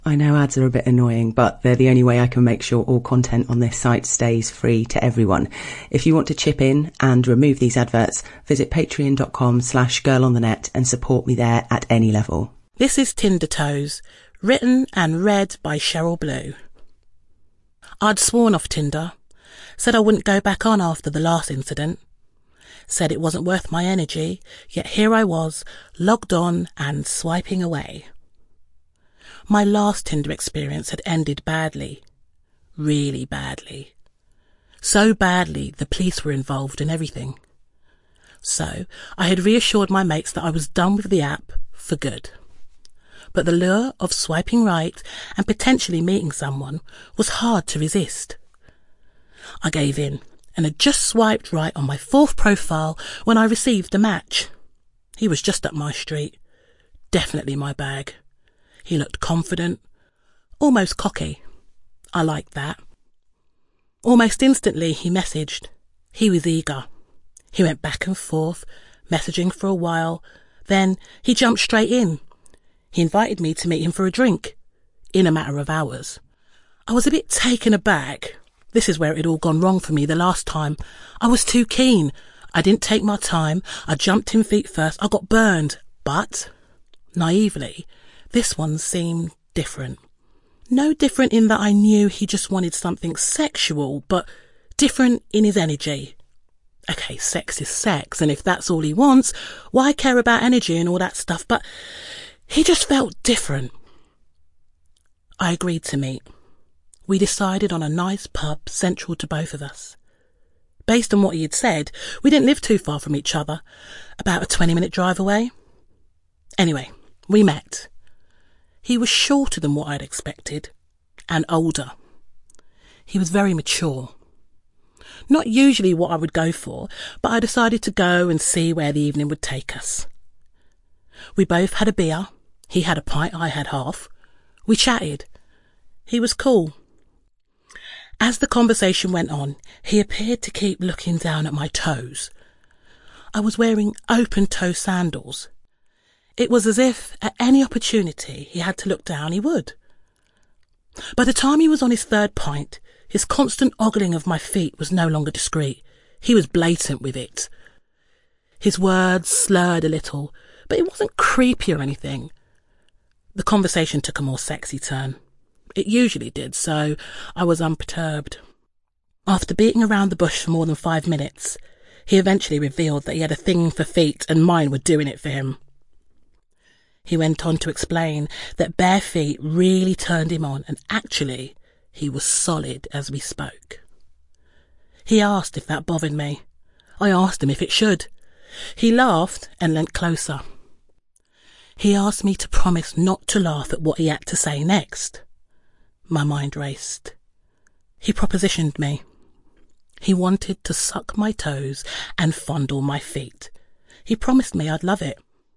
I know ads are a bit annoying, but they're the only way I can make sure all content on this site stays free to everyone. If you want to chip in and remove these adverts, visit patreon.com/girlonthenet and support me there at any level. This is Tinder Toes, written and read by Cheryl Blue. I'd sworn off Tinder, said I wouldn't go back on after the last incident, said it wasn't worth my energy, yet here I was, logged on and swiping away. My last Tinder experience had ended badly. Really badly. So badly the police were involved and everything. So I had reassured my mates that I was done with the app for good. But the lure of swiping right and potentially meeting someone was hard to resist. I gave in and had just swiped right on my fourth profile when I received a match. He was just up my street. Definitely my bag. He looked confident, almost cocky. I liked that. Almost instantly he messaged. He was eager. He went back and forth, messaging for a while. Then he jumped straight in. He invited me to meet him for a drink, in a matter of hours. I was a bit taken aback. This is where it had all gone wrong for me the last time. I was too keen. I didn't take my time. I jumped in feet first. I got burned. But, naively, this one seemed different. No different in that I knew he just wanted something sexual, but different in his energy. Okay, sex is sex, and if that's all he wants, why care about energy and all that stuff? But he just felt different. I agreed to meet. We decided on a nice pub central to both of us. Based on what he had said, we didn't live too far from each other, about a 20-minute drive away. Anyway, we met. He was shorter than what I'd expected, and older. He was very mature. Not usually what I would go for, but I decided to go and see where the evening would take us. We both had a beer. He had a pint, I had half. We chatted. He was cool. As the conversation went on, he appeared to keep looking down at my toes. I was wearing open-toe sandals. It was as if, at any opportunity he had to look down, he would. By the time he was on his third pint, his constant ogling of my feet was no longer discreet. He was blatant with it. His words slurred a little, but it wasn't creepy or anything. The conversation took a more sexy turn. It usually did, so I was unperturbed. After beating around the bush for more than 5 minutes, he eventually revealed that he had a thing for feet and mine were doing it for him. He went on to explain that bare feet really turned him on, and actually he was solid as we spoke. He asked if that bothered me. I asked him if it should. He laughed and leant closer. He asked me to promise not to laugh at what he had to say next. My mind raced. He propositioned me. He wanted to suck my toes and fondle my feet. He promised me I'd love it.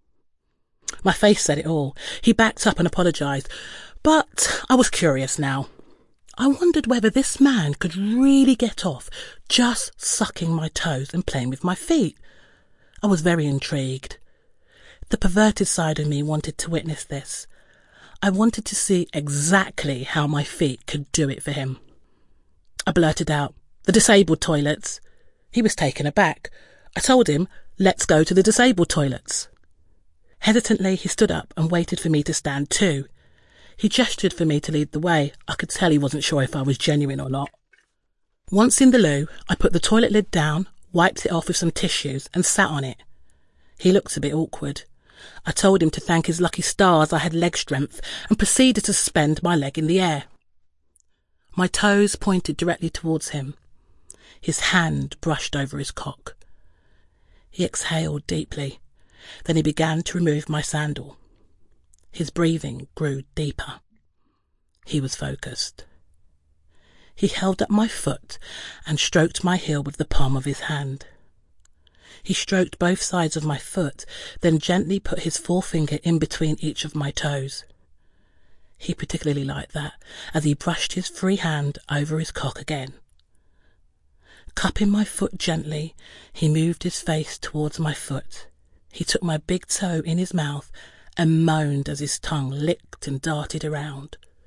My face said it all. He backed up and apologised. But I was curious now. I wondered whether this man could really get off just sucking my toes and playing with my feet. I was very intrigued. The perverted side of me wanted to witness this. I wanted to see exactly how my feet could do it for him. I blurted out, "The disabled toilets." He was taken aback. I told him, "Let's go to the disabled toilets." Hesitantly, he stood up and waited for me to stand too. He gestured for me to lead the way. I could tell he wasn't sure if I was genuine or not. Once in the loo, I put the toilet lid down, wiped it off with some tissues and sat on it. He looked a bit awkward. I told him to thank his lucky stars I had leg strength and proceeded to suspend my leg in the air. My toes pointed directly towards him. His hand brushed over his cock. He exhaled deeply. Then he began to remove my sandal. His breathing grew deeper. He was focused. He held up my foot and stroked my heel with the palm of his hand. He stroked both sides of my foot, then gently put his forefinger in between each of my toes. He particularly liked that, as he brushed his free hand over his cock again. Cupping my foot gently, he moved his face towards my foot. He took my big toe in his mouth and moaned as his tongue licked and darted around.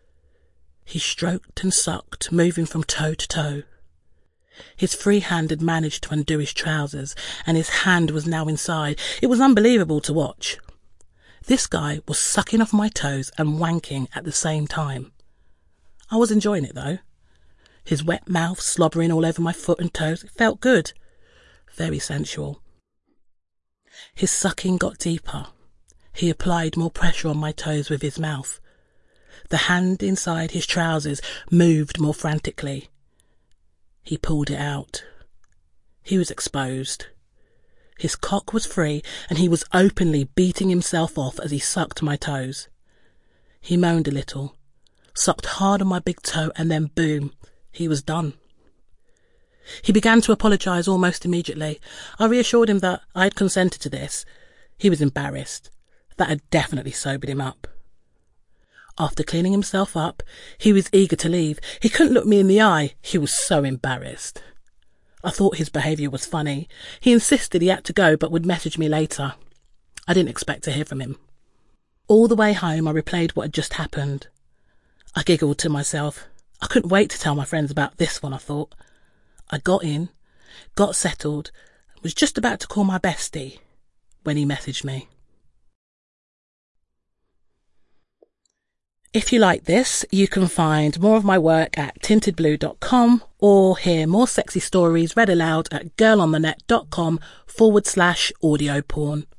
He stroked and sucked, moving from toe to toe. His free hand had managed to undo his trousers, and his hand was now inside. It was unbelievable to watch. This guy was sucking off my toes and wanking at the same time. I was enjoying it though. His wet mouth slobbering all over my foot and toes. It felt good. Very sensual. His sucking got deeper. He applied more pressure on my toes with his mouth. The hand inside his trousers moved more frantically. He pulled it out. He was exposed. His cock was free, and he was openly beating himself off as he sucked my toes. He moaned a little, sucked hard on my big toe, and then boom, he was done. He began to apologise almost immediately. I reassured him that I had consented to this. He was embarrassed. That had definitely sobered him up. After cleaning himself up, he was eager to leave. He couldn't look me in the eye. He was so embarrassed. I thought his behaviour was funny. He insisted he had to go but would message me later. I didn't expect to hear from him. All the way home I replayed what had just happened. I giggled to myself. I couldn't wait to tell my friends about this one, I thought. I got in, got settled, was just about to call my bestie when he messaged me. If you like this, you can find more of my work at tintedblue.com or hear more sexy stories read aloud at girlonthenet.com/audio porn.